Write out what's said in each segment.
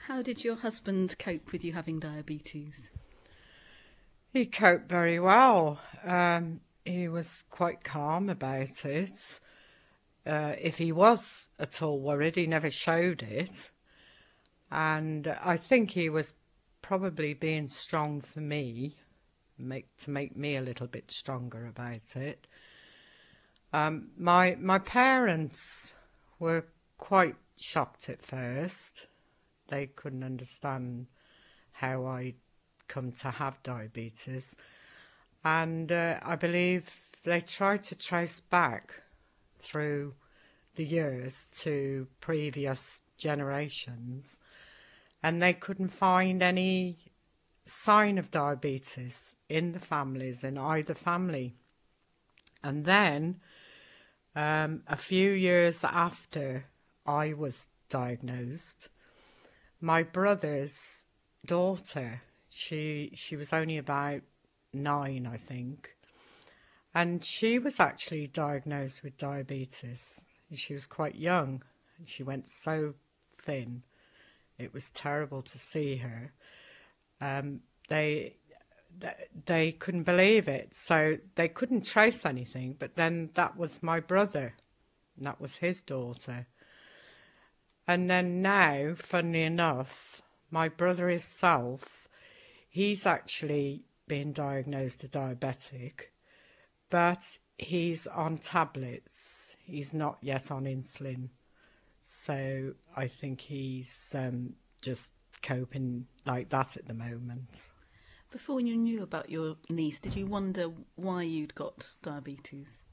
How did your husband cope with you having diabetes? He coped very well. He was quite calm about it. If he was at all worried, he never showed it. And I think he was probably being strong for me, to make me a little bit stronger about it. My parents were quite shocked at first. They couldn't understand how I come to have diabetes, and I believe they tried to trace back through the years to previous generations, and they couldn't find any sign of diabetes in the families, in either family. And then a few years after I was diagnosed, my brother's daughter, she was only about 9, I think, and she was actually diagnosed with diabetes. She was quite young, and she went so thin. It was terrible to see her. Um, they they couldn't believe it, so they couldn't trace anything. But then that was my brother, and that was his daughter. And then now, funnily enough, my brother himself, he's actually been diagnosed a diabetic, but he's on tablets. He's not yet on insulin. So I think he's just coping like that at the moment. Before you knew about your niece, did you wonder why you'd got diabetes?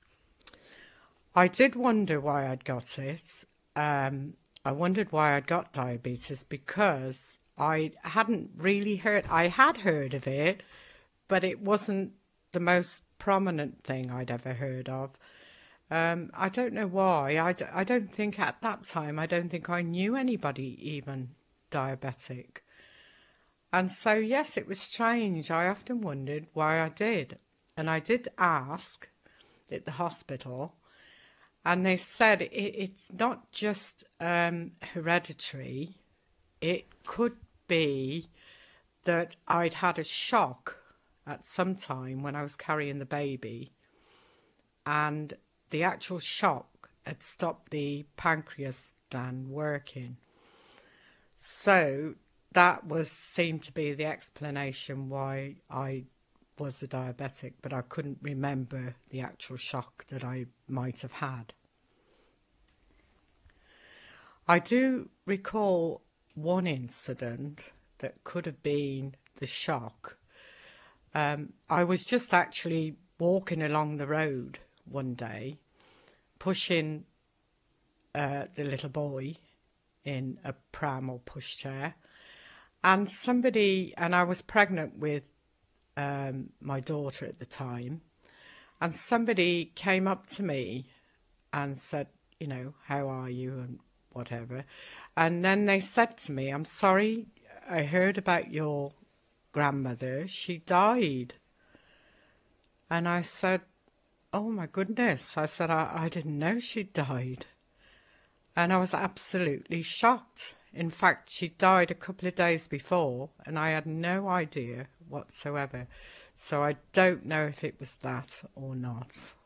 I did wonder why I'd got it. I wondered why I'd got diabetes because I hadn't really heard, I had heard of it, but it wasn't the most prominent thing I'd ever heard of. I don't know why. I don't think at that time, I don't think I knew anybody even diabetic. And so, yes, it was strange. I often wondered why I did. And I did ask at the hospital, and they said it's not just hereditary. It could be that I'd had a shock at some time when I was carrying the baby, and the actual shock had stopped the pancreas gland working. So that was seemed to be the explanation why I was a diabetic, but I couldn't remember the actual shock that I might have had. I do recall one incident that could have been the shock. I was just actually walking along the road one day, pushing the little boy in a pram or pushchair, and I was pregnant with my daughter at the time, and somebody came up to me and said, how are you and whatever. And then they said to me, I'm sorry, I heard about your grandmother. She died. And I said, oh my goodness. I said, I didn't know she died. And I was absolutely shocked. In fact, she died a couple of days before, and I had no idea whatsoever. So I don't know if it was that or not.